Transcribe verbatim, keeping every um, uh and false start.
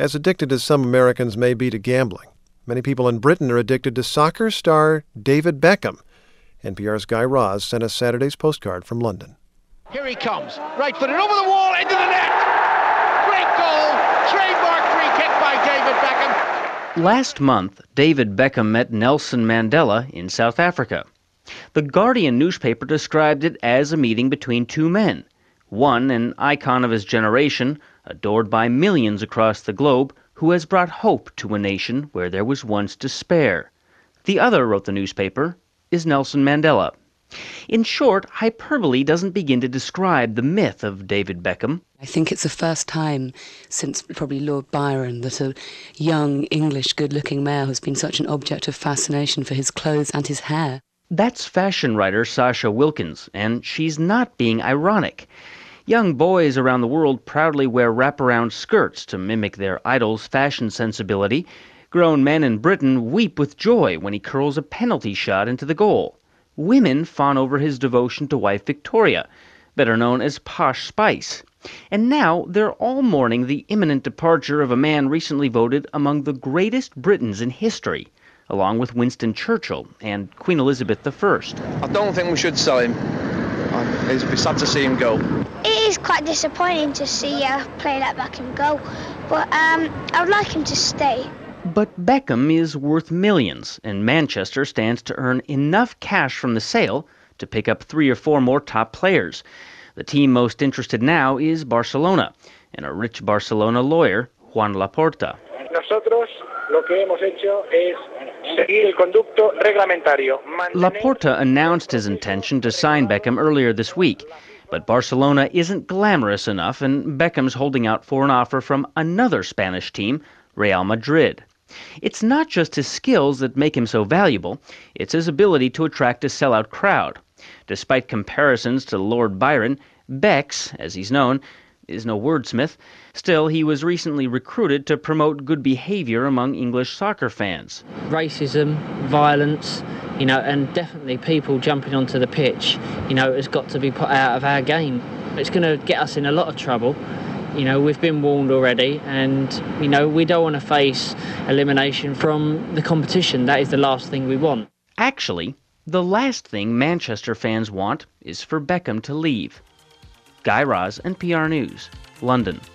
As addicted as some Americans may be to gambling, many people in Britain are addicted to soccer star David Beckham. N P R's Guy Raz sent us Saturday's postcard from London. Here he comes, right footed over the wall, into the net. Great goal, trademark free kick by David Beckham. Last month, David Beckham met Nelson Mandela in South Africa. The Guardian newspaper described it as a meeting between two men. One, an icon of his generation, adored by millions across the globe, who has brought hope to a nation where there was once despair. The other, wrote the newspaper, is Nelson Mandela. In short, hyperbole doesn't begin to describe the myth of David Beckham. I think it's the first time since probably Lord Byron that a young, English, good-looking male has been such an object of fascination for his clothes and his hair. That's fashion writer Sasha Wilkins, and she's not being ironic. Young boys around the world proudly wear wraparound skirts to mimic their idol's fashion sensibility. Grown men in Britain weep with joy when he curls a penalty shot into the goal. Women fawn over his devotion to wife Victoria, better known as Posh Spice. And now they're all mourning the imminent departure of a man recently voted among the greatest Britons in history, along with Winston Churchill and Queen Elizabeth the First. I don't think we should sell him. It'd be sad to see him go. It is quite disappointing to see a player like Beckham go, but um, I would like him to stay. But Beckham is worth millions, and Manchester stands to earn enough cash from the sale to pick up three or four more top players. The team most interested now is Barcelona, and a rich Barcelona lawyer, Juan Laporta. Nosotros lo que hemos hecho es seguir el conducto reglamentario. Laporta announced his intention to sign Beckham earlier this week, but Barcelona isn't glamorous enough, and Beckham's holding out for an offer from another Spanish team, Real Madrid. It's not just his skills that make him so valuable, it's his ability to attract a sellout crowd. Despite comparisons to Lord Byron, Bex, as he's known, is no wordsmith. Still, he was recently recruited to promote good behavior among English soccer fans. Racism, violence, you know, and definitely people jumping onto the pitch, you know, has got to be put out of our game. It's going to get us in a lot of trouble. You know, we've been warned already, and, you know, we don't want to face elimination from the competition. That is the last thing we want. Actually, the last thing Manchester fans want is for Beckham to leave. Guy Raz, N P R News, London.